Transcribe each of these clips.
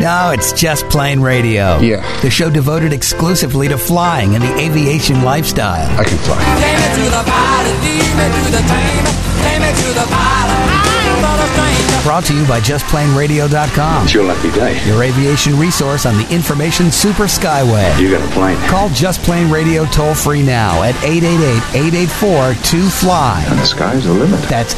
No, it's Just Plain Radio. Yeah. The show devoted exclusively to flying and the aviation lifestyle. I can fly. Take me to the pilot, lead me to the train. Take me to the pilot, I'm not a stranger. Brought to you by JustPlaneRadio.com. It's your lucky day. Your aviation resource on the information super skyway. You got a plane. Call Just Plain Radio toll free now at 888-884-2FLY. And the sky's the limit. That's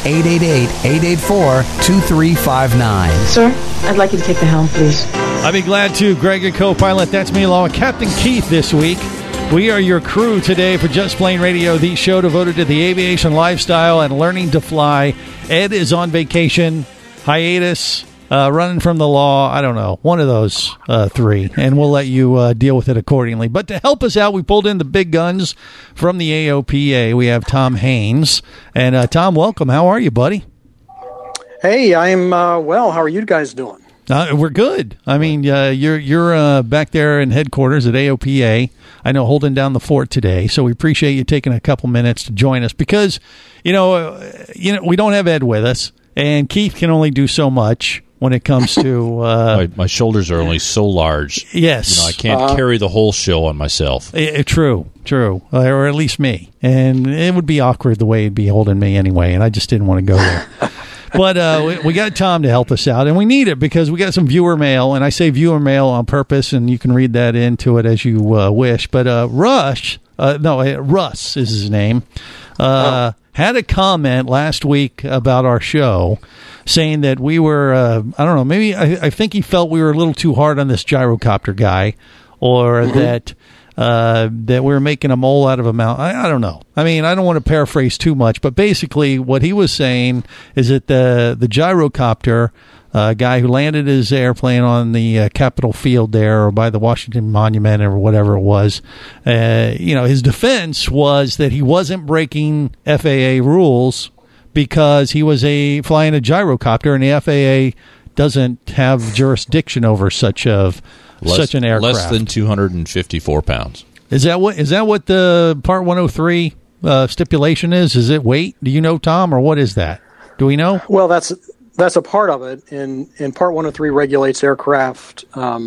888-884-2359. Sir, I'd like you to take the helm, please. I'd be glad to. Greg, your co-pilot. That's me, along with Captain Keith this week. We are your crew today for Just Plain Radio, the show devoted to the aviation lifestyle and learning to fly. Ed is on vacation, hiatus, running from the law. I don't know, one of those three, and we'll let you deal with it accordingly. But to help us out, we pulled in the big guns from the AOPA. We have Tom Haynes. And Tom, welcome. How are you, buddy? Hey, I'm well. How are you guys doing? We're good. I mean, you're back there in headquarters at AOPA. I know, holding down the fort today. So we appreciate you taking a couple minutes to join us because, we don't have Ed with us, and Keith can only do so much when it comes to my shoulders are only so large. Yes, I can't carry the whole show on myself. True, or at least me, and it would be awkward the way it'd be holding me anyway, and I just didn't want to go there. But we got Tom to help us out, and we need it because we got some viewer mail, and I say viewer mail on purpose, and you can read that into it as you wish. But Russ is his name, had a comment last week about our show saying that we were, I don't know, maybe I think he felt we were a little too hard on this gyrocopter guy, or that we were making a mole out of a mountain. I don't know. I mean, I don't want to paraphrase too much, but basically what he was saying is that the gyrocopter guy who landed his airplane on the Capitol Field there, or by the Washington Monument, or whatever it was, his defense was that he wasn't breaking FAA rules because he was flying a gyrocopter, and the FAA doesn't have jurisdiction over such an aircraft. Less than 254 pounds. Is that what the Part 103 stipulation is? Is it weight? Do you know, Tom, or what is that? Do we know? Well, that's a part of it. And Part 103 regulates aircraft,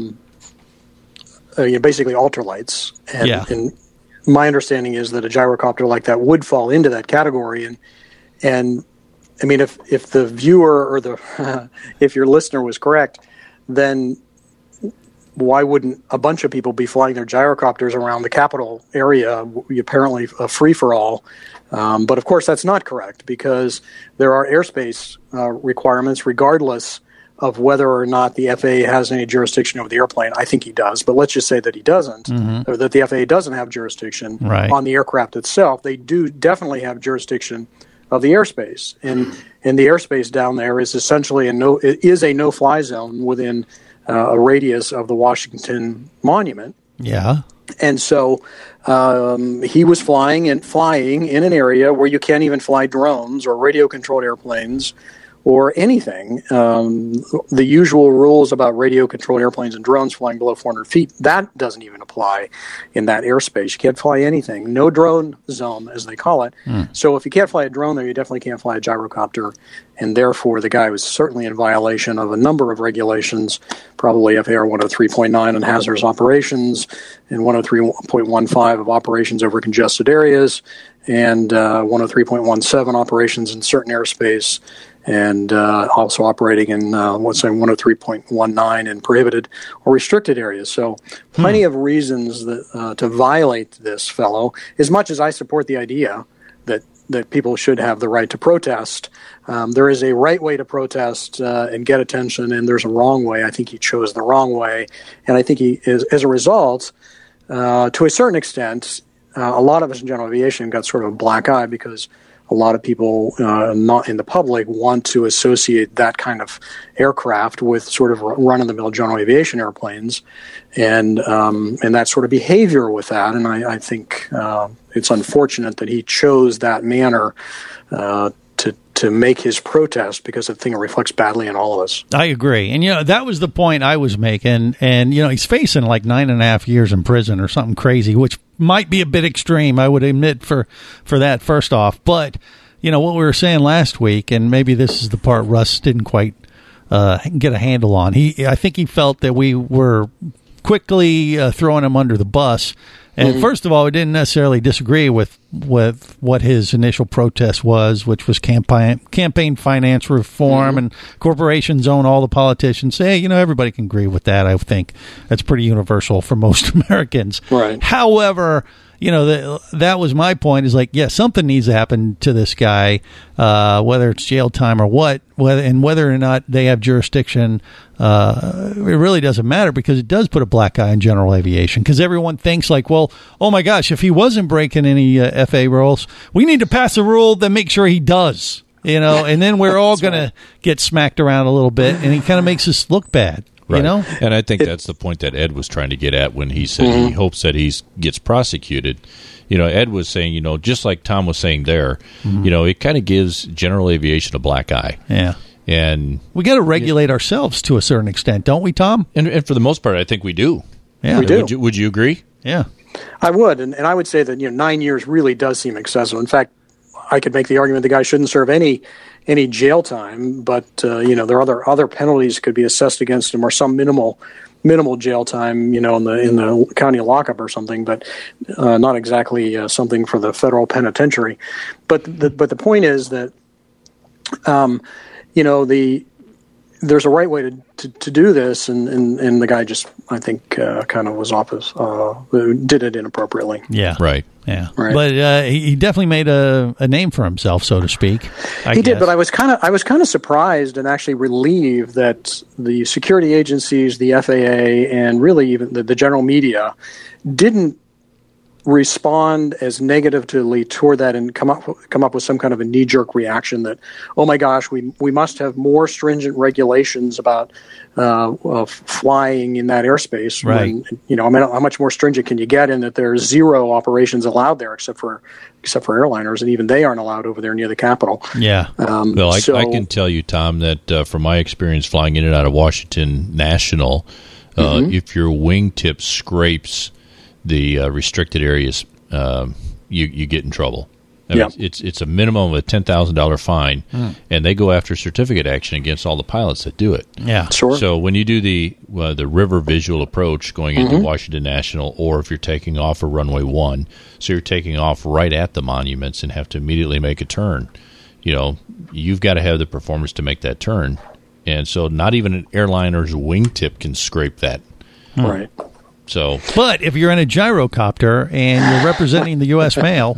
basically ultralights. And my understanding is that a gyrocopter like that would fall into that category. And I mean, if the viewer or if your listener was correct, then why wouldn't a bunch of people be flying their gyrocopters around the Capitol area, apparently a free-for-all? But, of course, that's not correct because there are airspace requirements regardless of whether or not the FAA has any jurisdiction over the airplane. I think he does, but let's just say that he doesn't, or that the FAA doesn't have jurisdiction on the aircraft itself. They do definitely have jurisdiction of the airspace, and the airspace down there is essentially a no-fly zone within a radius of the Washington Monument. Yeah. And so he was flying in an area where you can't even fly drones or radio-controlled airplanes or anything. The usual rules about radio-controlled airplanes and drones flying below 400 feet, that doesn't even apply in that airspace. You can't fly anything. No drone zone, as they call it. So if you can't fly a drone there, you definitely can't fly a gyrocopter. And therefore, the guy was certainly in violation of a number of regulations, probably FAR 103.9 on hazardous operations, and 103.15 of operations over congested areas, and 103.17 operations in certain airspace, and also operating in 103.19 in prohibited or restricted areas. So plenty of reasons to violate this fellow, as much as I support the idea that people should have the right to protest. There is a right way to protest and get attention, and there's a wrong way. I think he chose the wrong way, and I think he is, as a result, to a certain extent, a lot of us in general aviation got sort of a black eye because a lot of people not in the public want to associate that kind of aircraft with sort of run-of-the-mill general aviation airplanes, and that sort of behavior with that. And I think it's unfortunate that he chose that manner to make his protest, because I think it reflects badly on all of us. I agree. And, that was the point I was making. And, he's facing like 9.5 years in prison or something crazy, which might be a bit extreme, I would admit, for that, first off. But, what we were saying last week, and maybe this is the part Russ didn't quite get a handle on. I think he felt that we were quickly throwing him under the bus. And first of all, we didn't necessarily disagree with what his initial protest was, which was campaign finance reform, and corporations own all the politicians. Hey, everybody can agree with that. I think that's pretty universal for most Americans. Right. However, that was my point, is like, yeah, something needs to happen to this guy, whether it's jail time or whether or not they have jurisdiction. It really doesn't matter, because it does put a black eye on general aviation, because everyone thinks like, well, oh my gosh, if he wasn't breaking any FAA rules, we need to pass a rule that makes sure he does, and then we're all going to get smacked around a little bit, and he kind of makes us look bad. Right. And I think that's the point that Ed was trying to get at when he said he hopes that he gets prosecuted. Ed was saying, just like Tom was saying there, it kind of gives general aviation a black eye. Yeah. And we got to regulate ourselves to a certain extent, don't we, Tom? And for the most part, I think we do. Yeah. We do. Would you agree? Yeah. I would, and I would say that 9 years really does seem excessive. In fact, I could make the argument the guy shouldn't serve any jail time, but there are other penalties could be assessed against him, or some minimal jail time, in the county lockup or something, but not exactly something for the federal penitentiary. But the point is that there's a right way to do this, and the guy just, I think, kind of was off his did it inappropriately. Yeah. Right. Yeah. Right. But he definitely made a name for himself, so to speak. He did, but I was kind of surprised and actually relieved that the security agencies, the FAA, and really even the general media didn't respond as negatively toward that and come up with some kind of a knee-jerk reaction that, oh my gosh, we must have more stringent regulations about flying in that airspace. Right. When, how much more stringent can you get in that there's 0 operations allowed there except for airliners, and even they aren't allowed over there near the Capitol. Yeah. Well, I can tell you, Tom, that from my experience flying in and out of Washington National, if your wingtip scrapes the restricted areas, you get in trouble. I mean, it's a minimum of a $10,000 fine, and they go after certificate action against all the pilots that do it. Yeah, sure. So when you do the river visual approach going into Washington National, or if you're taking off for runway 1, so you're taking off right at the monuments and have to immediately make a turn, you've got to have the performance to make that turn, and so not even an airliner's wingtip can scrape that. Right. So, but if you're in a gyrocopter and you're representing the U.S. mail,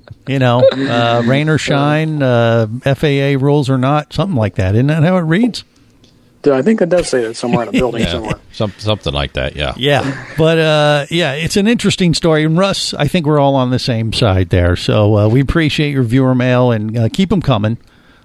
rain or shine, FAA rules or not, something like that. Isn't that how it reads? I think it does say that somewhere in a building somewhere. Something like that, yeah. Yeah, but it's an interesting story. And Russ, I think we're all on the same side there. So we appreciate your viewer mail, and keep them coming.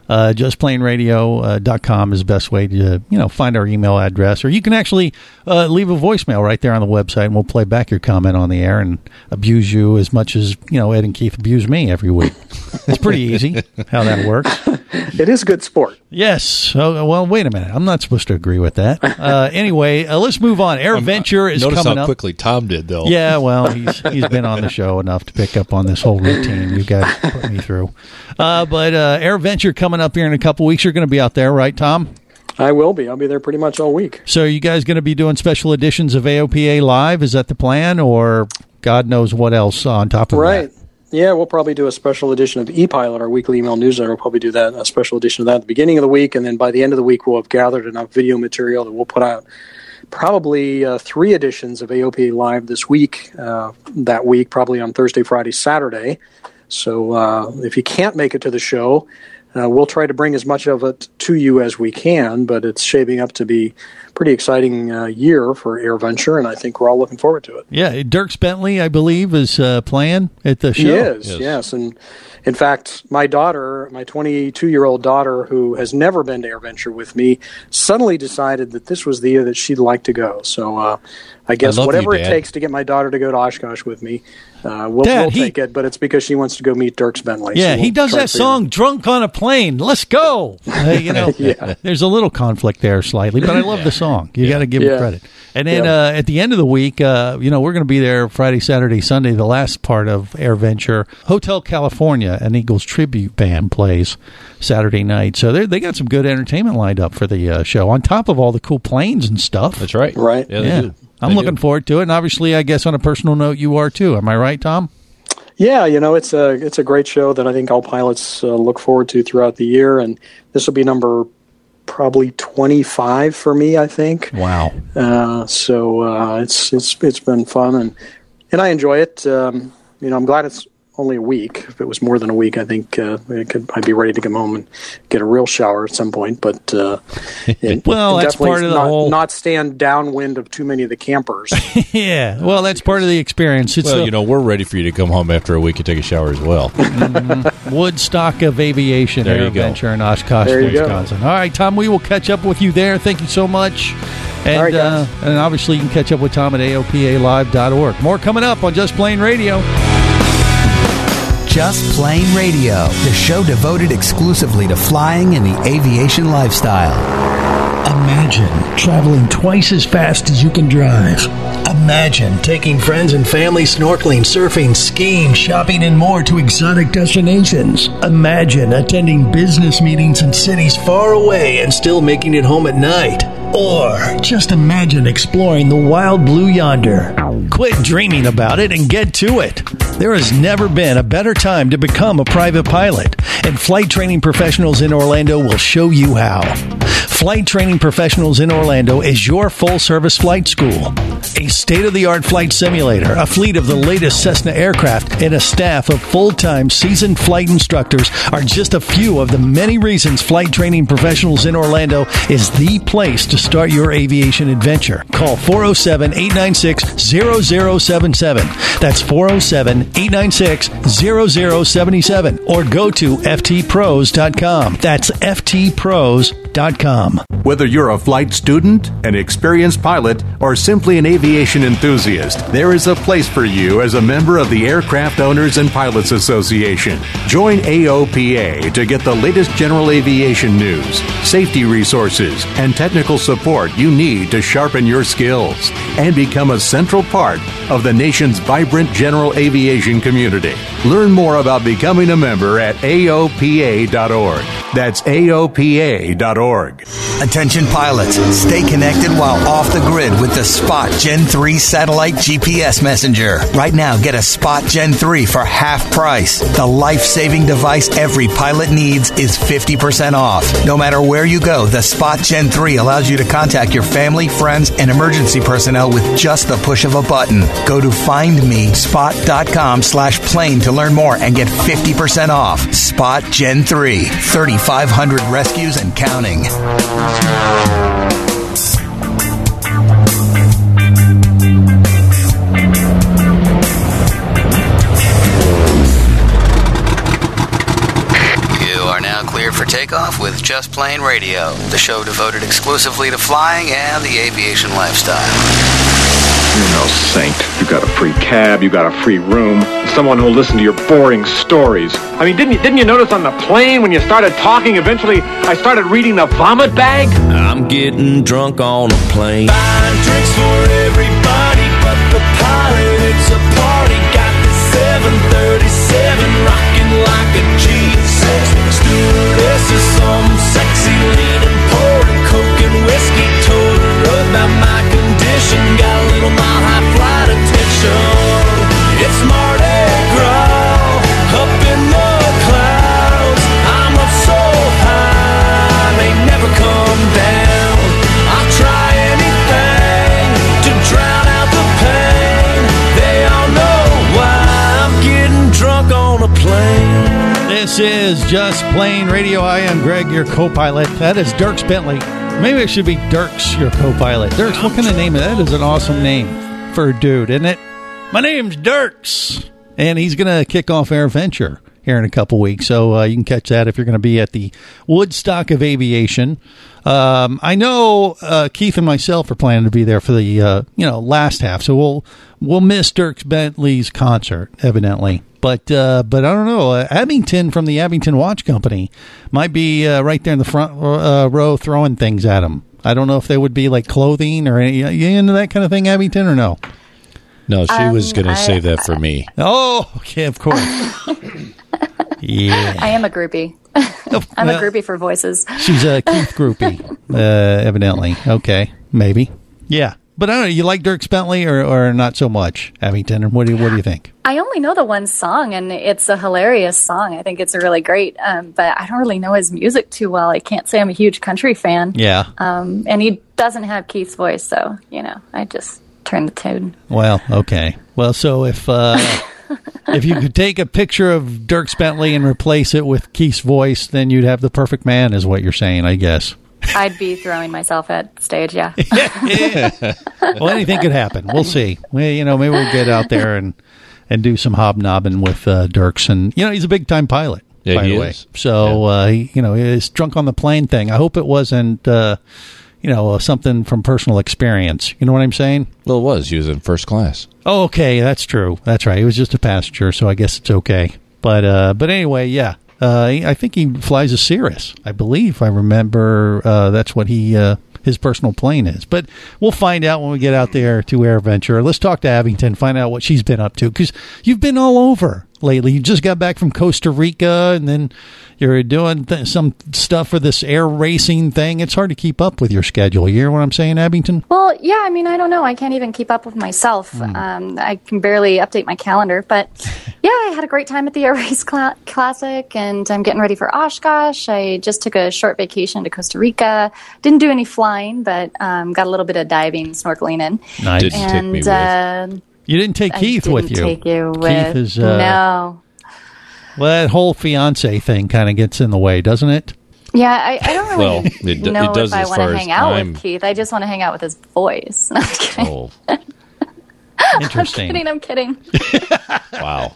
JustPlainRadio.com is the best way to find our email address, or you can actually leave a voicemail right there on the website, and we'll play back your comment on the air and abuse you as much as Ed and Keith abuse me every week. It's pretty easy how that works. It is good sport. Yes. Oh, well, wait a minute. I'm not supposed to agree with that. Anyway, let's move on. AirVenture is coming up. Notice how quickly Tom did, though. Yeah, well, he's been on the show enough to pick up on this whole routine you guys put me through. But AirVenture coming up here in a couple weeks. You're going to be out there, right, Tom? I will be. I'll be there pretty much all week. So are you guys going to be doing special editions of AOPA Live? Is that the plan, or God knows what else on top of that? Right. Yeah, we'll probably do a special edition of ePilot, our weekly email newsletter. We'll probably do that, a special edition of that at the beginning of the week, and then by the end of the week, we'll have gathered enough video material that we'll put out probably 3 editions of AOPA Live this week, that week, probably on Thursday, Friday, Saturday. So if you can't make it to the show, we'll try to bring as much of it to you as we can, but it's shaping up to be a pretty exciting year for AirVenture, and I think we're all looking forward to it. Yeah, Dierks Bentley, I believe, is playing at the show. He is, yes. And in fact, my daughter, my 22-year-old daughter, who has never been to AirVenture with me, suddenly decided that this was the year that she'd like to go. So I guess I love whatever you, it Dad. takes to get my daughter to go to Oshkosh with me, we'll Dad, take it. But it's because she wants to go meet Dierks Bentley. Yeah, so he we'll does try that to figure song "Drunk on a Plane." Let's go. Yeah. There's a little conflict there slightly, but I love the song. You got to give him Yeah. credit. And then Yeah. at the end of the week, we're going to be there Friday, Saturday, Sunday. The last part of Air Venture, Hotel California, an Eagles tribute band plays Saturday night. So they got some good entertainment lined up for the show. On top of all the cool planes and stuff. That's right. Right. Yeah, they Yeah. do. I'm They looking do. forward to it, and obviously, I guess on a personal note, you are too. Am I right, Tom? Yeah, it's a great show that I think all pilots look forward to throughout the year, and this will be number probably 25 for me, I think. Wow. So it's been fun, and I enjoy it. I'm glad it's only a week. If it was more than a week, I think I'd be ready to come home and get a real shower at some point. But Well, that's definitely part of the not, whole- not stand downwind of too many of the campers. Yeah. Well, that's part of the experience. It's Well, we're ready for you to come home after a week and take a shower as well. Woodstock of Aviation There Air you go. Adventure in Oshkosh, There you go. Wisconsin. All right, Tom, we will catch up with you there. Thank you so much. And, All right, guys. and obviously, you can catch up with Tom at AOPAlive.org. More coming up on Just Plain Radio. Just Plain Radio, the show devoted exclusively to flying and the aviation lifestyle. Imagine traveling twice as fast as you can drive. Imagine taking friends and family snorkeling, surfing, skiing, shopping, and more to exotic destinations. Imagine attending business meetings in cities far away and still making it home at night. Or just imagine exploring the wild blue yonder. Quit dreaming about it and get to it. There has never been a better time to become a private pilot, and Flight Training Professionals in Orlando will show you how. Flight Training Professionals in Orlando is your full-service flight school. A state-of-the-art flight simulator, a fleet of the latest Cessna aircraft, and a staff of full-time seasoned flight instructors are just a few of the many reasons Flight Training Professionals in Orlando is the place to start your aviation adventure. Call 407-896-0077. That's 407-896-0077. Or go to ftpros.com. That's ftpros.com. Whether you're a flight student, an experienced pilot, or simply an aviation enthusiast, there is a place for you as a member of the Aircraft Owners and Pilots Association. Join AOPA to get the latest general aviation news, safety resources, and technical support you need to sharpen your skills and become a central part of the nation's vibrant general aviation community. Learn more about becoming a member at AOPA.org. That's AOPA.org. Attention pilots, stay connected while off the grid with the Spot Gen 3 satellite GPS messenger. Right now, get a Spot Gen 3 for half price. The life-saving device every pilot needs is 50% off. No matter where you go, the Spot Gen 3 allows you to contact your family, friends, and emergency personnel with just the push of a button. Go to findmespot.com/plane to learn more and get 50% off. Spot Gen 3, 3,500 rescues and counting. You are now cleared for takeoff with Just Plain Radio, the show devoted exclusively to flying and the aviation lifestyle. You're no saint. You got a free cab, you got a free room, someone who'll listen to your boring stories. I mean, didn't you notice on the plane when you started talking, eventually I started reading the vomit bag? I'm getting drunk on a plane. Buying drinks for everybody but the pilot. It's a party. Got the 737 rocking like a G6. Stewardess is some sexy leaning, pouring coke and whiskey. Told her about my condition. Got a little mile high flight attention. It's Mardi Gras up in the clouds. I'm up so high, may never come down. I'll try anything to drown out the pain. They all know why I'm getting drunk on a plane. This is Just Plain Radio. I am Greg, your co-pilot. That is Dierks Bentley. Maybe it should be Dierks, your co-pilot. Dierks, what kind of name is that? That is an awesome name for a dude, isn't it? My name's Dierks, and he's going to kick off Air Venture here in a couple weeks. So you can catch that if you're going to be at the Woodstock of Aviation. I know Keith and myself are planning to be there for the last half, so we'll miss Dirk Bentley's concert, evidently. But I don't know. Abington from the Abington Watch Company might be right there in the front row throwing things at him. I don't know if they would be like clothing or any, you into that kind of thing, Abington, or no? No, she was going to save that for me. Oh, okay, of course. Yeah. I am a groupie. I'm a groupie for voices. She's a Keith groupie, evidently. Okay, maybe. Yeah. But I don't know, you like Dirk Bentley or not so much, Abington? Or what do you think? I only know the one song, and it's a hilarious song. I think it's really great, but I don't really know his music too well. I can't say I'm a huge country fan. Yeah. And he doesn't have Keith's voice, so, I just turn the tune. Well, okay. Well, so if you could take a picture of Dirk Bentley and replace it with Keith's voice, then you'd have the perfect man, is what you're saying, I guess. I'd be throwing myself at stage, yeah. Well, anything could happen. We'll see. Maybe we'll get out there and do some hobnobbing with Dirks. And, he's a big-time pilot, by the way. So, his drunk on the plane thing, I hope it wasn't, something from personal experience. You know what I'm saying? Well, it was. He was in first class. Oh, okay. That's true. That's right. He was just a passenger, so I guess it's okay. But anyway, yeah. I think he flies a Cirrus. I believe. I remember that's what his personal plane is. But we'll find out when we get out there to AirVenture. Let's talk to Abington, find out what she's been up to. Because you've been all over lately. You just got back from Costa Rica, and then you're doing some stuff for this air racing thing. It's hard to keep up with your schedule. You hear what I'm saying, Abington? Well, yeah, I don't know. I can't even keep up with myself. I can barely update my calendar. But, yeah, I had a great time at the Air Race Classic, and I'm getting ready for Oshkosh. I just took a short vacation to Costa Rica. Didn't do any flying, but got a little bit of diving, snorkeling in. Nice. Didn't take me with. You didn't take Keith with you. Take you with. Keith is no. Well, that whole fiance thing kind of gets in the way, doesn't it? Yeah, I don't really know it does if I as want far to as hang out time. with Keith. I just want to hang out with his voice. No, I'm kidding. Oh, interesting. I'm kidding. Wow.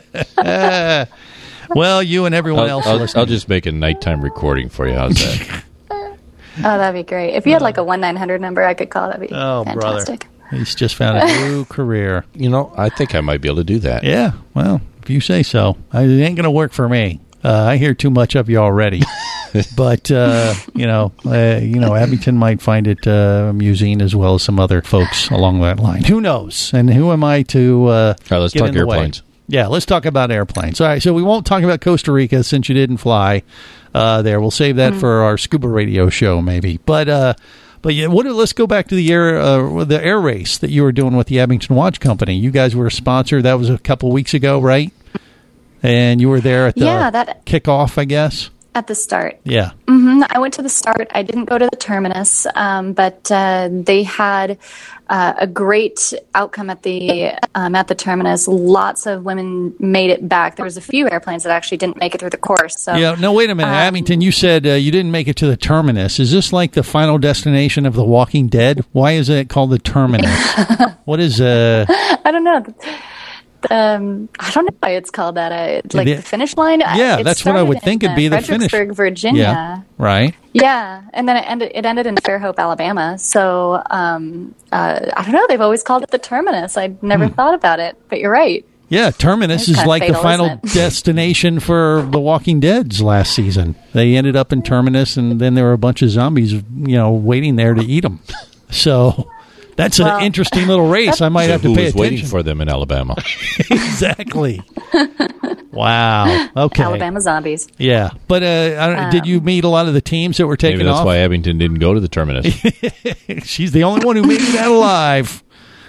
Well, you and everyone else listening. I'll just make a nighttime recording for you. How's that? Oh, that'd be great. If you had like a 1-900 number I could call, that'd be fantastic. Brother. He's just found a new career. I think I might be able to do that. Yeah, well, if you say so. It ain't going to work for me. I hear too much of you already. But, Abington might find it amusing as well as some other folks along that line. Who knows? And who am I to All right, let's talk airplanes. Yeah, let's talk about airplanes. All right, so we won't talk about Costa Rica since you didn't fly there. We'll save that for our scuba radio show maybe. But yeah, let's go back to the air race that you were doing with the Abington Watch Company. You guys were a sponsor. That was a couple weeks ago, right? And you were there at the kickoff, I guess? At the start. Yeah. Mm-hmm. I went to the start. I didn't go to the terminus, but they had a great outcome at the terminus. Lots of women made it back. There was a few airplanes that actually didn't make it through the course. So, yeah. No, wait a minute, Abington. You said you didn't make it to the terminus. Is this like the final destination of The Walking Dead? Why is it called the terminus? What is? I don't know. I don't know why it's called that. The finish line. Yeah, that's what I would think it'd be. The finish. Fredericksburg, Virginia. Yeah, right. Yeah, and then it ended in Fairhope, Alabama. So I don't know. They've always called it the terminus. I'd never thought about it, but you're right. Yeah, terminus is like the final destination for The Walking Dead's last season. They ended up in terminus, and then there were a bunch of zombies, waiting there to eat them. So. That's an interesting little race. I might have to pay attention. Who was waiting for them in Alabama? Exactly. Wow. Okay. Alabama zombies. Yeah. But did you meet a lot of the teams that were taking off? Maybe that's why Abington didn't go to the terminus. She's the only one who made it out alive.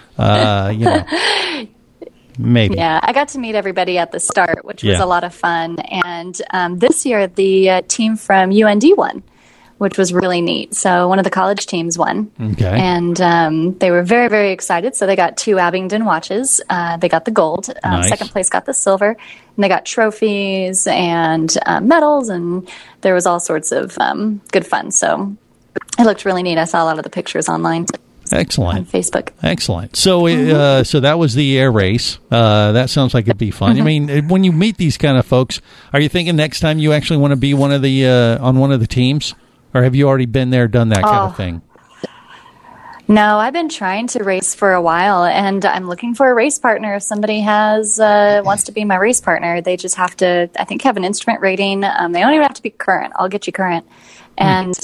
Maybe. Yeah, I got to meet everybody at the start, which was a lot of fun. And this year, the team from UND won, which was really neat. So one of the college teams won. Okay. And they were very, very excited. So they got 2 Abington watches. They got the gold. Nice. Second place got the silver. And they got trophies and medals. And there was all sorts of good fun. So it looked really neat. I saw a lot of the pictures online. Excellent. On Facebook. Excellent. So, so that was the air race. That sounds like it'd be fun. I mean, when you meet these kind of folks, are you thinking next time you actually want to be one of the on one of the teams, or have you already been there, done that kind of thing? No, I've been trying to race for a while, and I'm looking for a race partner. If somebody wants to be my race partner, they just have to, I think, have an instrument rating. They don't even have to be current. I'll get you current. And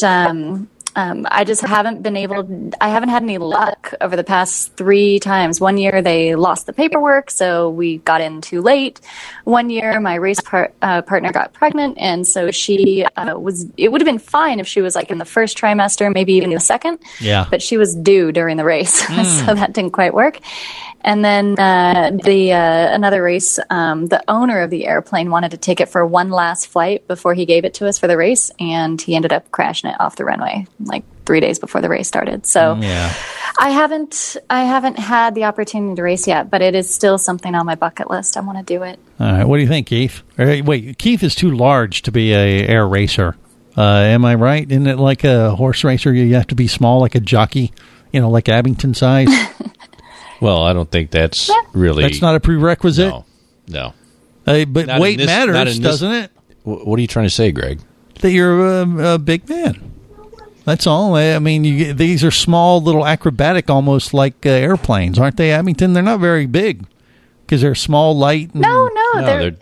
I just haven't I haven't had any luck over the past 3 times. One year they lost the paperwork, so we got in too late. One year my race partner got pregnant, and so it would have been fine if she was like in the first trimester, maybe even the second. Yeah. But she was due during the race, so that didn't quite work. And then another race, the owner of the airplane wanted to take it for one last flight before he gave it to us for the race, and he ended up crashing it off the runway like 3 days before the race started. So I haven't had the opportunity to race yet, but it is still something on my bucket list. I want to do it. All right. What do you think, Keith? Wait, Keith is too large to be a air racer. Am I right? Isn't it like a horse racer? You have to be small, like a jockey, like Abington size? Well, I don't think that's really... That's not a prerequisite? No. But not weight matters, doesn't it? What are you trying to say, Greg? That you're a big man. That's all. I mean, these are small, little acrobatic, almost like airplanes, aren't they, Abington? They're not very big because they're small, light. And, no.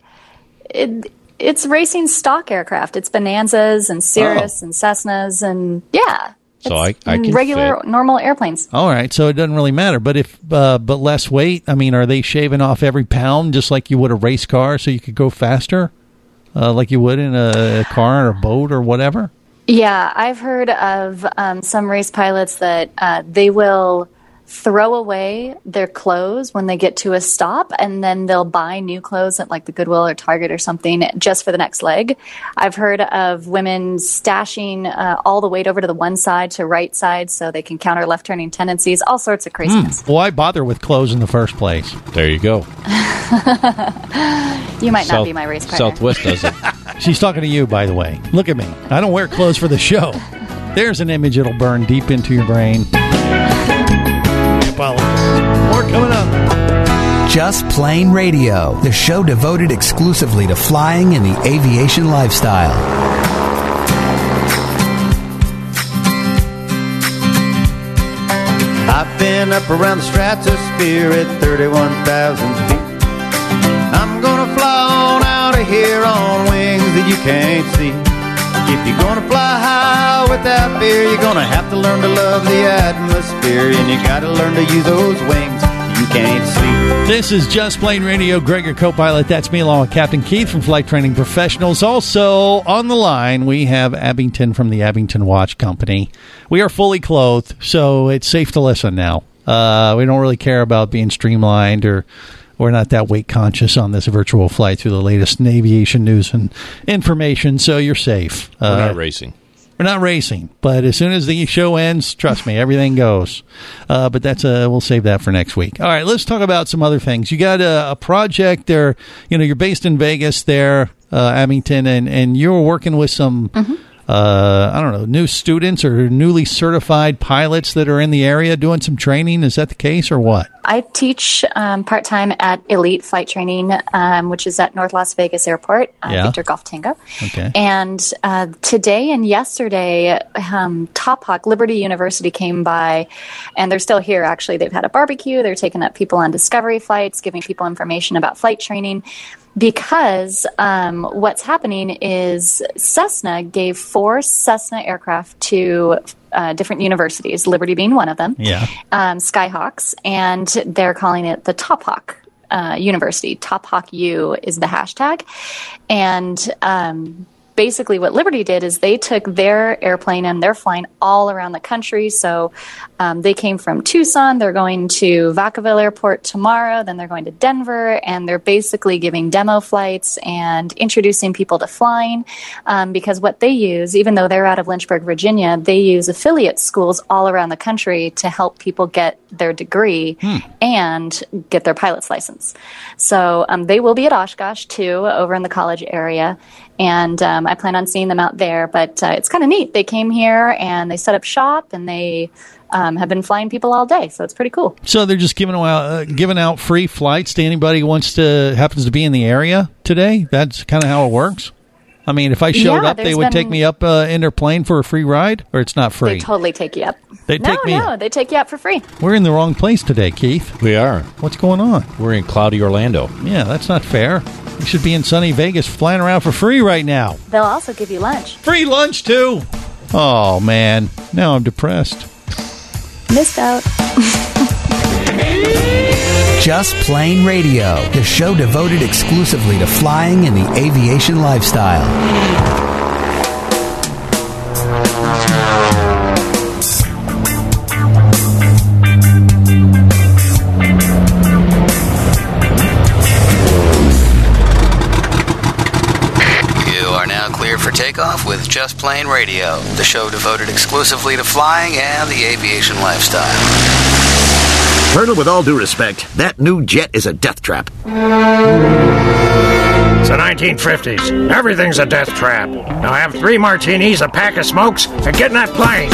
It's racing stock aircraft. It's Bonanzas and Cirrus and Cessnas and, So I can regular, normal airplanes. All right, so it doesn't really matter. But but less weight. I mean, are they shaving off every pound just like you would a race car, so you could go faster, like you would in a car or a boat or whatever? Yeah, I've heard of some race pilots that they will throw away their clothes when they get to a stop, and then they'll buy new clothes at like the Goodwill or Target or something just for the next leg. I've heard of women stashing all the weight over to the one side to right side so they can counter left turning tendencies, all sorts of craziness. Why bother with clothes in the first place? There you go. You might not be my race partner. Southwest does it. She's talking to you, by the way. Look at me. I don't wear clothes for the show. There's an image that'll burn deep into your brain. More coming up. Just Plain Radio, the show devoted exclusively to flying and the aviation lifestyle. I've been up around the stratosphere at 31,000 feet. I'm gonna fly on out of here on wings that you can't see. If you're gonna fly high without fear, you're gonna have to learn to love the atmosphere, and you gotta learn to use those wings you can't see. This is Just Plain Radio. Greg, your co-pilot. That's me, along with Captain Keith from Flight Training Professionals. Also on the line, we have Abington from the Abington Watch Company. We are fully clothed, so it's safe to listen now. We don't really care about being streamlined, or we're not that weight conscious on this virtual flight through the latest aviation news and information, so you're safe. We're not racing. We're not racing, but as soon as the show ends, trust me, everything goes. But that's we'll save that for next week. All right, let's talk about some other things. You got a project there. You're based in Vegas there, Abington, and you're working with some, I don't know, new students or newly certified pilots that are in the area doing some training. Is that the case or what? I teach part-time at Elite Flight Training, which is at North Las Vegas Airport, Victor Golf Tango. Okay. And today and yesterday, Top Hawk, Liberty University came by, and they're still here, actually. They've had a barbecue. They're taking up people on discovery flights, giving people information about flight training. Because what's happening is Cessna gave 4 Cessna aircraft to different universities, Liberty being one of them, Skyhawks, and they're calling it the Top Hawk University. Top Hawk U is the hashtag. And basically what Liberty did is they took their airplane and they're flying all around the country. So they came from Tucson. They're going to Vacaville Airport tomorrow. Then they're going to Denver. And they're basically giving demo flights and introducing people to flying. Because what they use, even though they're out of Lynchburg, Virginia, they use affiliate schools all around the country to help people get their degree and get their pilot's license. So they will be at Oshkosh, too, over in the college area. And I plan on seeing them out there. But it's kind of neat. They came here and they set up shop, and they have been flying people all day. So it's pretty cool. So they're just giving out free flights to anybody who happens to be in the area today? That's kind of how it works? I mean, if I showed up, they would take me up in their plane for a free ride, or it's not free? They totally take you up. They take you up for free. We're in the wrong place today, Keith. We are. What's going on? We're in cloudy Orlando. Yeah, that's not fair. We should be in sunny Vegas flying around for free right now. They'll also give you lunch. Free lunch, too. Oh, man. Now I'm depressed. Missed out. Just Plain Radio, the show devoted exclusively to flying and the aviation lifestyle. You are now cleared for takeoff with Just Plain Radio, the show devoted exclusively to flying and the aviation lifestyle. Colonel, with all due respect, that new jet is a death trap. It's the 1950s. Everything's a death trap. Now have 3 martinis, a pack of smokes, and get in that plane.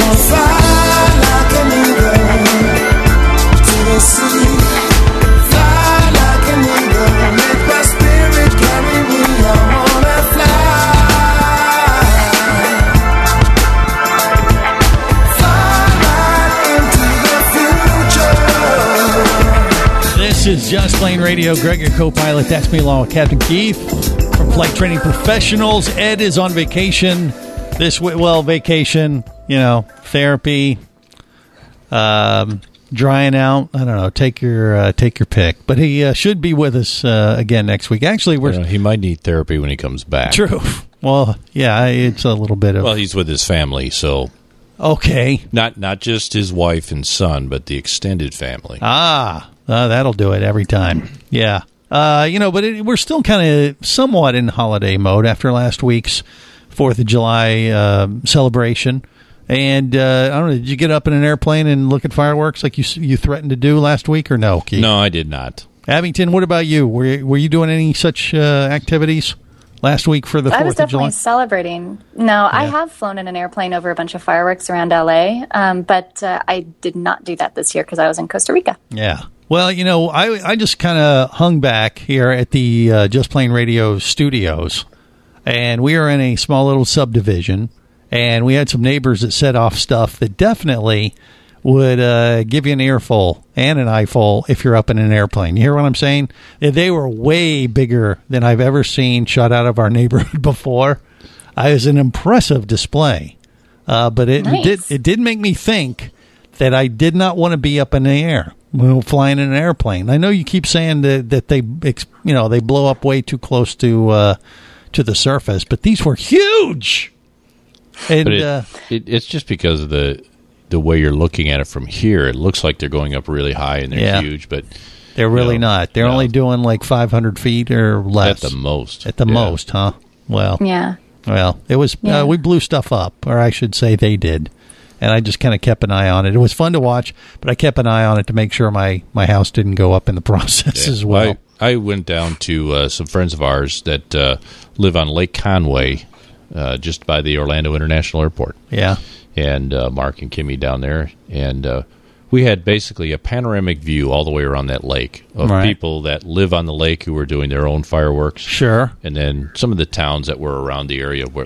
This is Just Plain Radio. Greg, your co-pilot. That's me along with Captain Keith from Flight Training Professionals. Ed is on vacation this week. Well, vacation, therapy, drying out. I don't know. Take your pick. But he should be with us again next week. Actually, he might need therapy when he comes back. True. Well, yeah, it's a little bit of. Well, he's with his family, so. Okay. Not just his wife and son, but the extended family. That'll do it every time. Yeah. But we're still kind of somewhat in holiday mode after last week's 4th of July celebration. And I don't know, did you get up in an airplane and look at fireworks like you threatened to do last week or no, Keith? No, I did not. Abington, what about you? Were you doing any such activities last week for the 4th of July? I was definitely celebrating. No, yeah. I have flown in an airplane over a bunch of fireworks around L.A., but I did not do that this year because I was in Costa Rica. Yeah. Well, I just kind of hung back here at the Just Plain Radio studios, and we are in a small little subdivision, and we had some neighbors that set off stuff that definitely would give you an earful and an eyeful if you're up in an airplane. You hear what I'm saying? They were way bigger than I've ever seen shot out of our neighborhood before. It was an impressive display, but it did make me think that I did not want to be up in the air. Flying in an airplane. I know you keep saying that they blow up way too close to the surface, but these were huge. And but it's just because of the way you're looking at it from here. It looks like they're going up really high and they're huge, but they're really not. They're only doing like 500 feet or less at the most. At the most, huh? Well, yeah. Well, it was. We blew stuff up, or I should say, they did. And I just kind of kept an eye on it. It was fun to watch, but I kept an eye on it to make sure my house didn't go up in the process as well. I went down to some friends of ours that live on Lake Conway, just by the Orlando International Airport. Yeah. And Mark and Kimmy down there. And we had basically a panoramic view all the way around that lake of people that live on the lake who were doing their own fireworks. Sure. And then some of the towns that were around the area were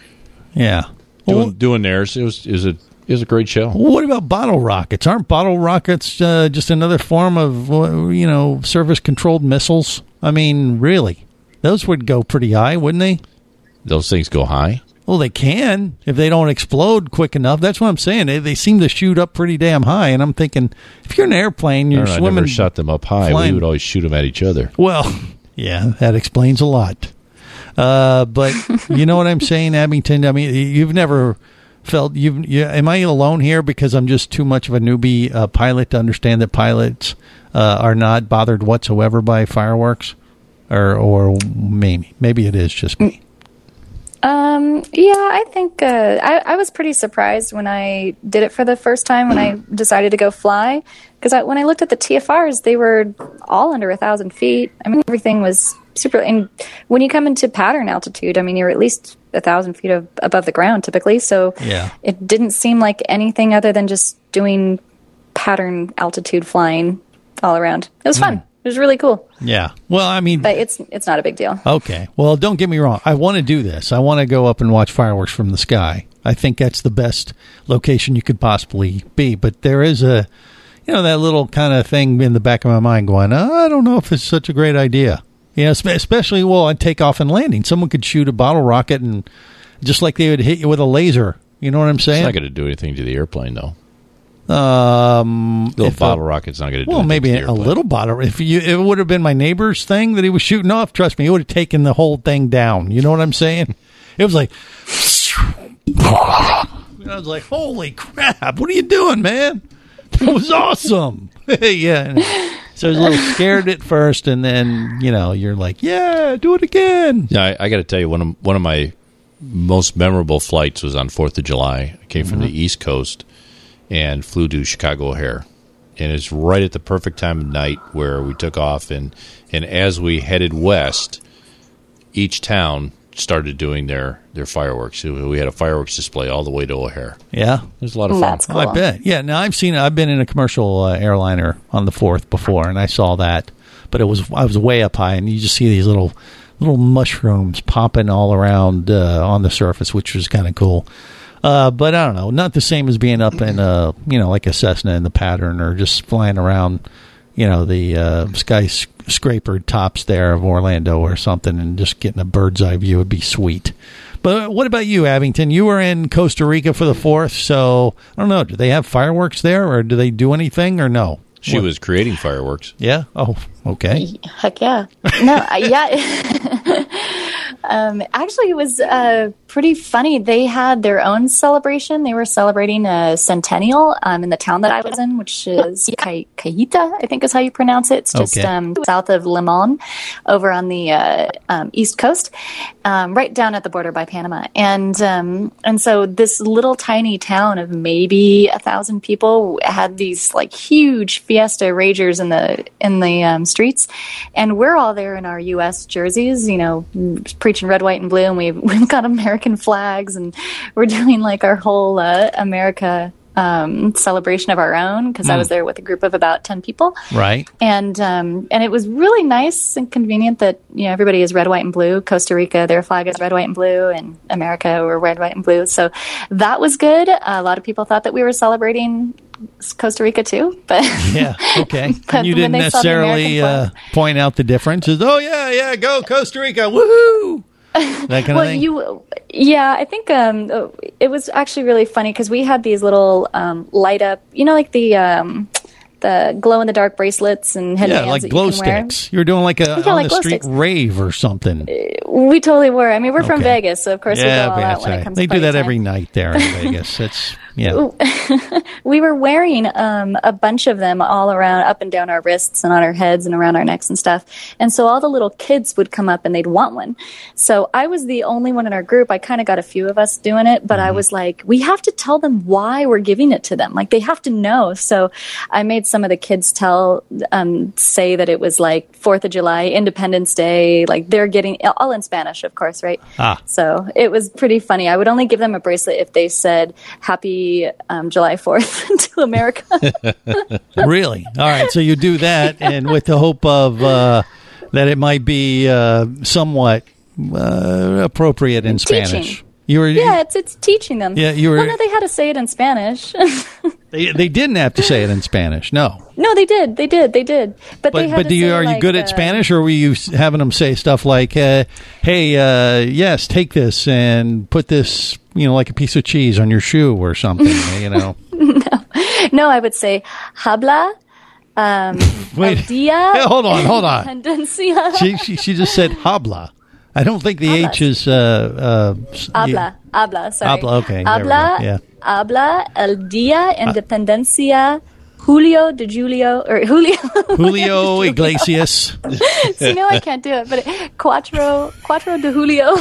doing theirs. It was a great show. What about bottle rockets? Aren't bottle rockets just another form of, surface-controlled missiles? I mean, really. Those would go pretty high, wouldn't they? Those things go high? Well, they can if they don't explode quick enough. That's what I'm saying. They seem to shoot up pretty damn high, and I'm thinking, if you're in an airplane, you're swimming. I never shot them up high. Flying. We would always shoot them at each other. Well, yeah, that explains a lot. But you know what I'm saying, Abington? I mean, you've never felt am I alone here because I'm just too much of a newbie pilot to understand that pilots are not bothered whatsoever by fireworks, or maybe it is just me. Yeah, I think I was pretty surprised when I did it for the first time when I decided to go fly. Because when I looked at the TFRs, they were all under 1,000 feet. I mean, everything was super. And when you come into pattern altitude, I mean, you're at least 1,000 feet above the ground typically. So it didn't seem like anything other than just doing pattern altitude flying all around. It was fun. It was really cool. Yeah. Well, I mean, but it's not a big deal. Okay. Well, don't get me wrong. I want to do this. I want to go up and watch fireworks from the sky. I think that's the best location you could possibly be. But there is that little kind of thing in the back of my mind going, I don't know if it's such a great idea. Especially, on takeoff and landing. Someone could shoot a bottle rocket and just like they would hit you with a laser. You know what I'm saying? It's not going to do anything to the airplane, though. Little bottle rocket's not going to do. Well, maybe a little bottle. It would have been my neighbor's thing that he was shooting off. Trust me, it would have taken the whole thing down. You know what I'm saying? It was like, I was like, holy crap! What are you doing, man? That was awesome. Yeah. So I was a little scared at first, and then you're like, yeah, do it again. Yeah, I got to tell you, one of my most memorable flights was on 4th of July. I came from the East Coast and flew to Chicago O'Hare. And it's right at the perfect time of night where we took off. And as we headed west, each town started doing their fireworks. We had a fireworks display all the way to O'Hare. Yeah. It was a lot of fun. That's cool. I bet. Yeah, now I've been in a commercial airliner on the 4th before, and I saw that. But I was way up high, and you just see these little mushrooms popping all around on the surface, which was kind of cool. But I don't know, not the same as being up in like a Cessna in the pattern or just flying around, the skyscraper tops there of Orlando or something and just getting a bird's eye view would be sweet. But what about you, Abington? You were in Costa Rica for the 4th, so I don't know. Do they have fireworks there or do they do anything or no? She was creating fireworks. Yeah? Oh, okay. Heck yeah. No, yeah. Actually, it was pretty funny. They had their own celebration. They were celebrating a centennial in the town that I was in, which is Cayita, I think is how you pronounce it. It's just south of Limon over on the East Coast, right down at the border by Panama. And so this little tiny town of maybe 1,000 people had these like huge fiesta ragers in the streets, and we're all there in our U.S. jerseys, preaching red, white, and blue, and we've got American flags, and we're doing like our whole America celebration of our own because I was there with a group of about 10 people, right? And it was really nice and convenient that everybody is red, white, and blue. Costa Rica, their flag is red, white, and blue, and America, we're red, white, and blue. So that was good. A lot of people thought that we were celebrating Costa Rica too, but yeah, okay. And you didn't necessarily point out the differences. Oh yeah, go Costa Rica, woohoo! That kind of thing. I think it was actually really funny because we had these little light up, like the glow in the dark bracelets and headbands like that glow you can sticks. You were doing like a on the street rave or something. We totally were. I mean, we're from Vegas, so of course we go all out when it comes. They to do that time. every night there in Vegas. It's We were wearing a bunch of them all around, up and down our wrists and on our heads and around our necks and stuff. And so all the little kids would come up and they'd want one. So I was the only one in our group. I kind of got a few of us doing it, but I was like, we have to tell them why we're giving it to them. Like they have to know. So I made some of the kids say that it was like 4th of July, Independence Day, like they're getting all in Spanish, of course, right? So it was pretty funny. I would only give them a bracelet if they said Happy July 4th to America. Really? All right. So you do that, and with the hope of that it might be somewhat appropriate in Spanish. It's teaching them. Yeah, you were. Well, no, they had to say it in Spanish. They didn't have to say it in Spanish. No, they did. But they had to are you good at Spanish, or were you having them say stuff like, "Hey, yes, take this and put this, like a piece of cheese on your shoe or something," No, I would say habla. Wait, hold on. She just said habla. I don't think the H is habla. Sorry. Habla. Okay. Habla el día independencia Julio Iglesias. See, no, I can't do it, but Cuatro de Julio.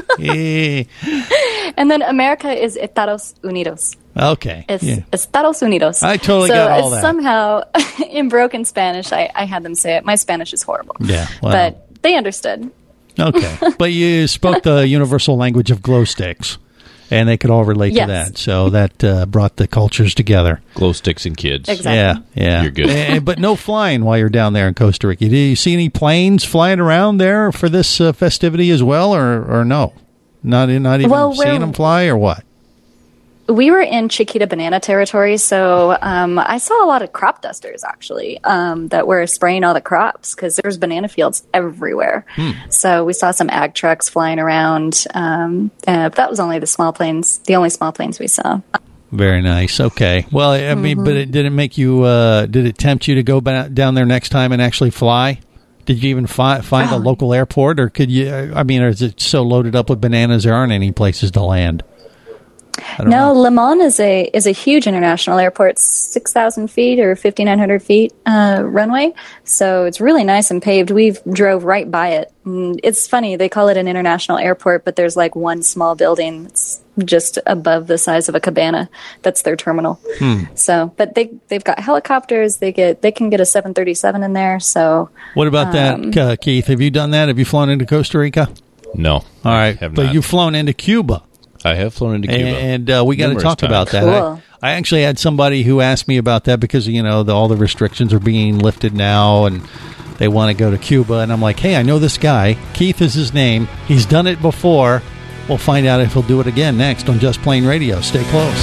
And then America is Estados Unidos. Okay. Estados Unidos. I totally got all that. Somehow, in broken Spanish, I had them say it. My Spanish is horrible. Yeah. Wow. But they understood. Okay. But you spoke the universal language of glow sticks. And they could all relate to that. So that brought the cultures together. Glow sticks and kids. Exactly. Yeah. You're good. But no flying while you're down there in Costa Rica. Do you see any planes flying around there for this festivity as well, or no? Not even seeing them fly, or what? We were in Chiquita Banana territory, so I saw a lot of crop dusters, actually, that were spraying all the crops because there's banana fields everywhere. So we saw some ag trucks flying around. But that was only the only small planes we saw. Very nice. Okay. Well, I mean, but did it make you, did it tempt you to go down there next time and actually fly? Did you even find a local airport, or could you, or is it so loaded up with bananas there aren't any places to land? No, Le Mans is a huge international airport, 6,000 feet or 5,900 feet runway. So it's really nice and paved. We've drove right by it. And it's funny, they call it an international airport, but there's like one small building. It's just above the size of a cabana. That's their terminal. So, but they've got helicopters. They can get a 737 in there. So, what about that, Keith? Have you done that? Have you flown into Costa Rica? No. All right, but you've flown into Cuba. I have flown into Cuba, and we got to talk about that. Cool. I actually had somebody who asked me about that because all the restrictions are being lifted now, and they want to go to Cuba. And I'm like, hey, I know this guy. Keith is his name. He's done it before. We'll find out if he'll do it again next on Just Plain Radio. Stay close.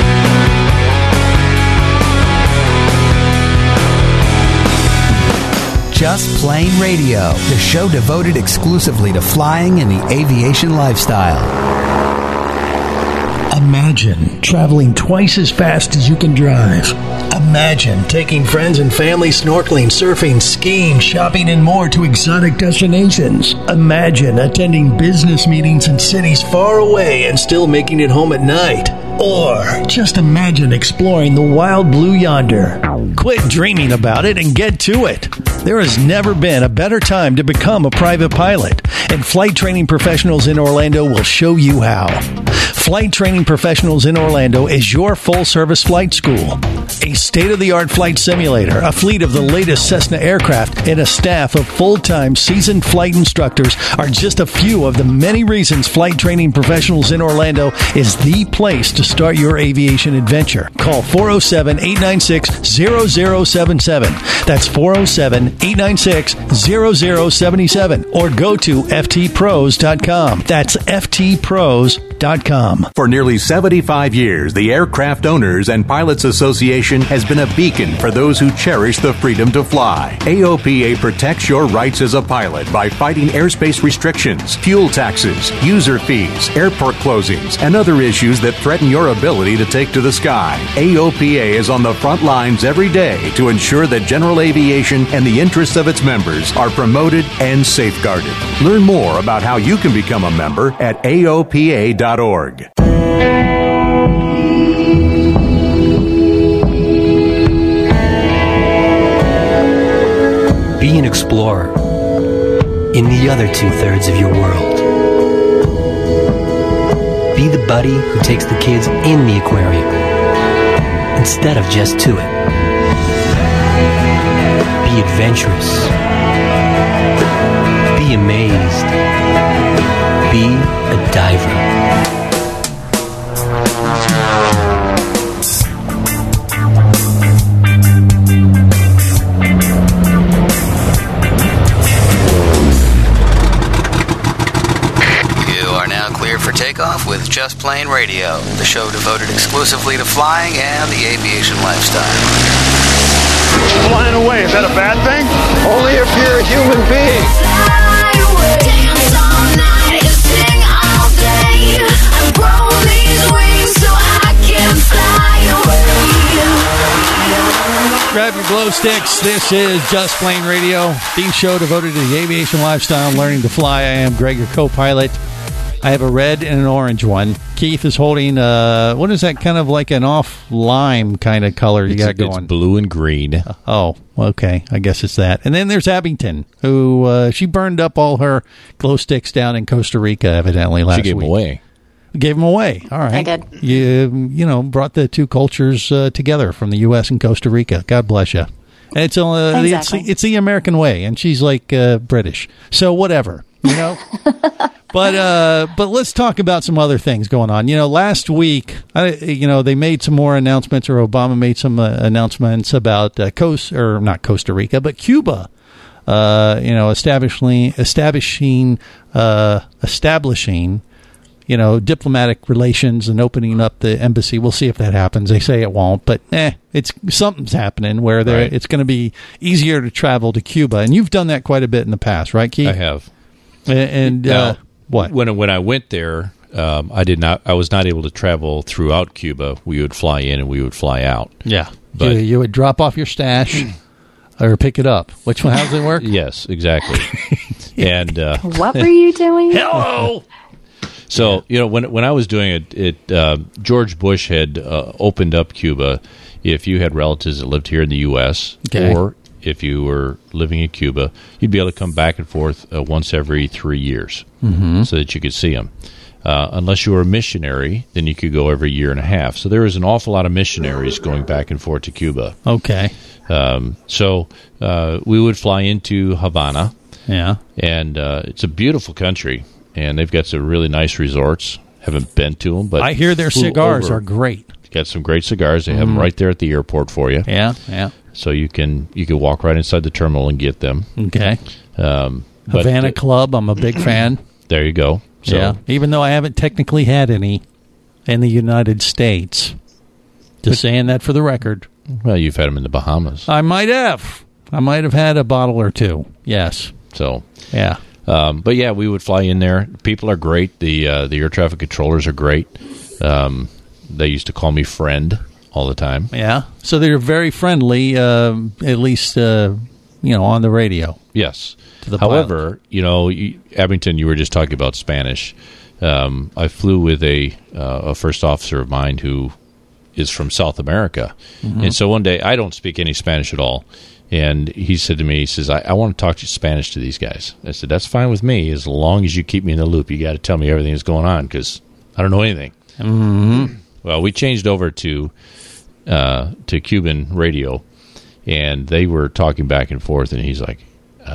Just Plain Radio, the show devoted exclusively to flying and the aviation lifestyle. Imagine traveling twice as fast as you can drive. Imagine taking friends and family snorkeling, surfing, skiing, shopping, and more to exotic destinations. Imagine attending business meetings in cities far away and still making it home at night. Or just imagine exploring the wild blue yonder. Quit dreaming about it and get to it. There has never been a better time to become a private pilot, and Flight Training Professionals in Orlando will show you how. Flight Training Professionals in Orlando is your full-service flight school. A state-of-the-art flight simulator, a fleet of the latest Cessna aircraft, and a staff of full-time seasoned flight instructors are just a few of the many reasons Flight Training Professionals in Orlando is the place to start your aviation adventure. Call 407-896-0077. That's 407-896-0077. Or go to ftpros.com. That's ftpros.com. For nearly 75 years, the Aircraft Owners and Pilots Association has been a beacon for those who cherish the freedom to fly. AOPA protects your rights as a pilot by fighting airspace restrictions, fuel taxes, user fees, airport closings, and other issues that threaten your ability to take to the sky. AOPA is on the front lines every day to ensure that general aviation and the interests of its members are promoted and safeguarded. Learn more about how you can become a member at AOPA.org. Be an explorer in the other two-thirds of your world. Be the buddy who takes the kids in the aquarium instead of just to it. Be adventurous. Be amazed. Be a diver. For takeoff with Just Plain Radio, the show devoted exclusively to flying and the aviation lifestyle. Flying away, is that a bad thing? Only if you're a human being. Fly away, dance all night, sing all day. I've grown these wings so I can fly away. Grab your glow sticks. This is Just Plain Radio, the show devoted to the aviation lifestyle and learning to fly. I am Greg, your co-pilot. I have a red and an orange one. Keith is holding, what is that, kind of like an off-lime kind of color you got going? It's blue and green. Oh, okay. I guess it's that. And then there's Abington, who she burned up all her glow sticks down in Costa Rica, evidently, last week. She gave them away. Gave them away. All right. I did. You brought the two cultures together from the U.S. and Costa Rica. God bless you. And Exactly. it's the American way, and she's like British. So whatever, But let's talk about some other things going on. Last week, they made some more announcements, or Obama made some announcements about not Costa Rica, but Cuba. Establishing diplomatic relations and opening up the embassy. We'll see if that happens. They say it won't, but something's happening where it's going to be easier to travel to Cuba. And you've done that quite a bit in the past, right, Keith? I have. And what? When I went there, I was not able to travel throughout Cuba. We would fly in and we would fly out. Yeah. But you would drop off your stash or pick it up. Which one? How does it work? Yes, exactly. And what were you doing? Hello. So, when I was doing it, George Bush had opened up Cuba if you had relatives that lived here in the U.S. or if you were living in Cuba, you'd be able to come back and forth once every 3 years so that you could see them. Unless you were a missionary, then you could go every year and a half. So there was an awful lot of missionaries going back and forth to Cuba. Okay. So we would fly into Havana. Yeah. And it's a beautiful country. And they've got some really nice resorts. Haven't been to them, but I hear their cigars are great. Got some great cigars. They have them right there at the airport for you. Yeah, yeah. So you can walk right inside the terminal and get them. Okay. Havana Club, I'm a big fan. There you go. So, yeah, even though I haven't technically had any in the United States. Just saying that for the record. Well, you've had them in the Bahamas. I might have had a bottle or two. Yes. So yeah. But yeah, we would fly in there. People are great. The air traffic controllers are great. They used to call me friend all the time. Yeah. So they're very friendly, at least on the radio. Yes. To the However, Abington, you were just talking about Spanish. I flew with a first officer of mine who is from South America, and so one day I don't speak any Spanish at all. And he said to me, he says, I want to talk to Spanish to these guys. I said, that's fine with me as long as you keep me in the loop. You got to tell me everything that's going on because I don't know anything. Mm-hmm. Well, we changed over to Cuban radio, and they were talking back and forth, and he's like,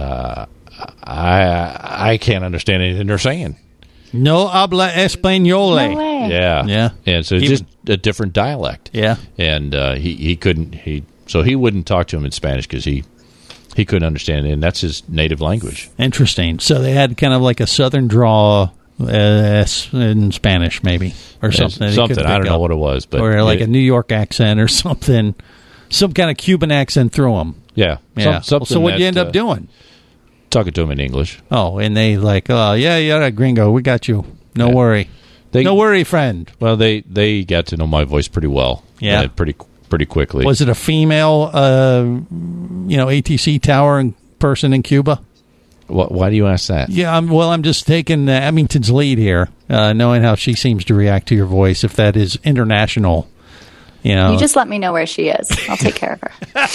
I can't understand anything they're saying. No habla español. No way. Yeah. Yeah. And so it's just a different dialect. Yeah. And he couldn't, so he wouldn't talk to him in Spanish because he couldn't understand it, and that's his native language. Interesting. So they had kind of like a southern drawl in Spanish, maybe, or something. Something. I don't know what it was, but or like a New York accent or something, some kind of Cuban accent through them. Yeah. Yeah. So what you end up doing? Talking to him in English. Oh, and they like, oh yeah, gringo, we got you. No worry. No worry, friend. Well, they got to know my voice pretty well. Yeah. Pretty quickly. Was it a female, ATC tower person in Cuba? Why do you ask that? Yeah, I'm just taking Abington's lead here, knowing how she seems to react to your voice, if that is international. You just let me know where she is. I'll take care of her.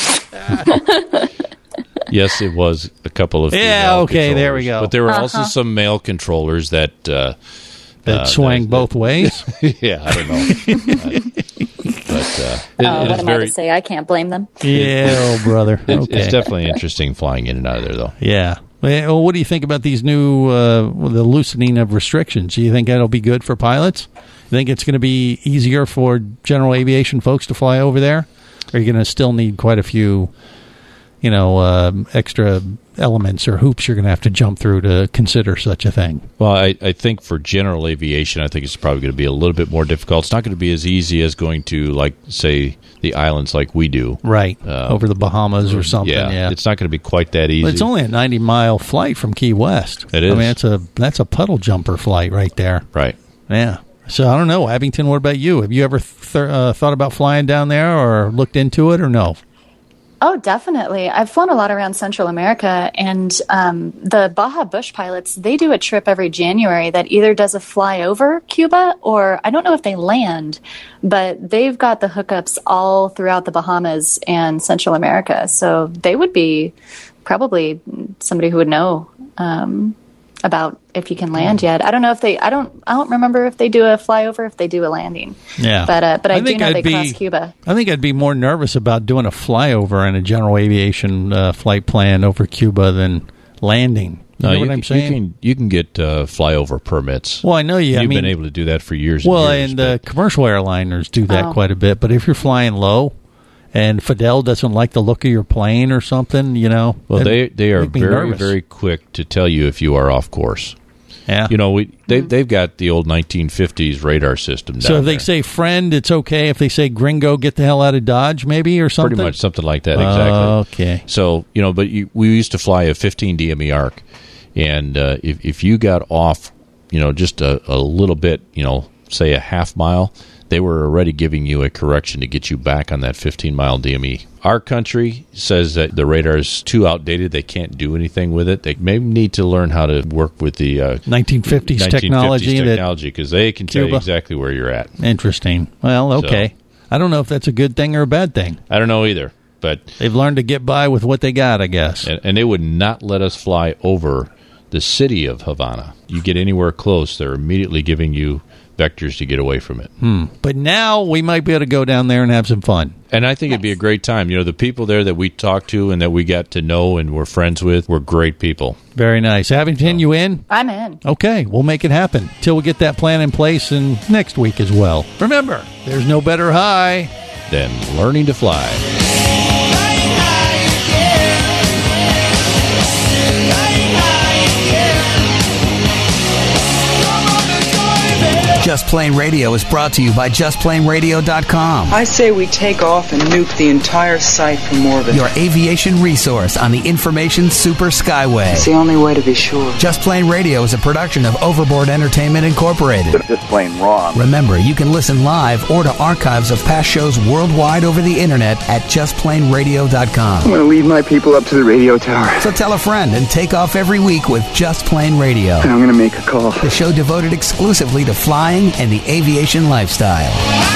Yes, it was a couple of female okay, there we go. But there were also some male controllers that swang both ways. Yeah, I don't know. What am I to say? I can't blame them. Yeah, brother. It's definitely interesting flying in and out of there, though. Yeah. Well, what do you think about these new the loosening of restrictions? Do you think that'll be good for pilots? You think it's going to be easier for general aviation folks to fly over there? Or are you going to still need quite a few, extra elements or hoops you're going to have to jump through to consider such a thing? Well, I think for general aviation, I think it's probably going to be a little bit more difficult. It's not going to be as easy as going to, like, say, the islands like we do. Right, over the Bahamas or something. Yeah. It's not going to be quite that easy. But it's only a 90-mile flight from Key West. It is. I mean, that's a puddle jumper flight right there. Right. Yeah. So, I don't know. Abington, what about you? Have you ever thought about flying down there or looked into it or no? Oh, definitely. I've flown a lot around Central America, and the Baja Bush pilots, they do a trip every January that either does a flyover Cuba, or I don't know if they land, but they've got the hookups all throughout the Bahamas and Central America. So they would be probably somebody who would know about if you can land yet. I don't know if I don't remember if they do a flyover, if they do a landing. Yeah. But I do know they cross Cuba. I think I'd be more nervous about doing a flyover in a general aviation flight plan over Cuba than landing. You know what I'm saying? You can get flyover permits. Well, I know you've been able to do that for years. Well, and years, and commercial airliners do that quite a bit. But if you're flying low, and Fidel doesn't like the look of your plane or something, you know. Well, they are very, nervous. very quick to tell you if you are off course. Yeah. You know, they've got the old 1950s radar system down So if they there. say friend, it's okay. If they say gringo, get the hell out of Dodge, maybe, or something? Pretty much something like that, exactly. Okay. So, you know, but we used to fly a 15 DME arc, and if you got off, you know, just a little bit, you know, say a half mile, they were already giving you a correction to get you back on that 15-mile DME. Our country says that the radar is too outdated. They can't do anything with it. They maybe need to learn how to work with the 1950s technology, because they can tell you exactly where you're at. Interesting. Well, okay. So, I don't know if that's a good thing or a bad thing. I don't know either. But they've learned to get by with what they got, I guess. And they would not let us fly over the city of Havana. You get anywhere close, they're immediately giving you vectors to get away from it. But now we might be able to go down there and have some fun. And I think it'd be a great time. You know, the people there that we talked to and that we got to know and were friends with were great people. Very nice. Abington, you in? I'm in. Okay, we'll make it happen till we get that plan in place and next week as well. Remember, there's no better high than learning to fly. Just Plain Radio is brought to you by JustPlainRadio.com. I say we take off and nuke the entire site from orbit. Your aviation resource on the information super skyway. It's the only way to be sure. Just Plain Radio is a production of Overboard Entertainment Incorporated. Just plain wrong. Remember, you can listen live or to archives of past shows worldwide over the internet at JustPlainRadio.com. I'm going to leave my people up to the radio tower. So tell a friend and take off every week with Just Plain Radio. And I'm going to make a call. The show devoted exclusively to flying and the aviation lifestyle.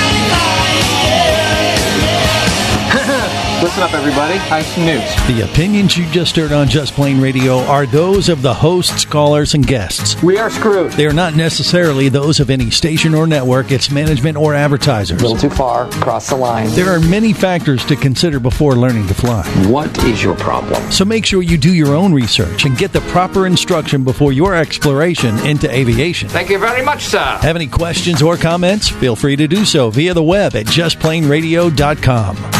Listen up, everybody. I have some news. The opinions you just heard on Just Plain Radio are those of the hosts, callers, and guests. We are screwed. They are not necessarily those of any station or network, its management, or advertisers. A little too far. Cross the line. There are many factors to consider before learning to fly. What is your problem? So make sure you do your own research and get the proper instruction before your exploration into aviation. Thank you very much, sir. Have any questions or comments? Feel free to do so via the web at JustPlainRadio.com.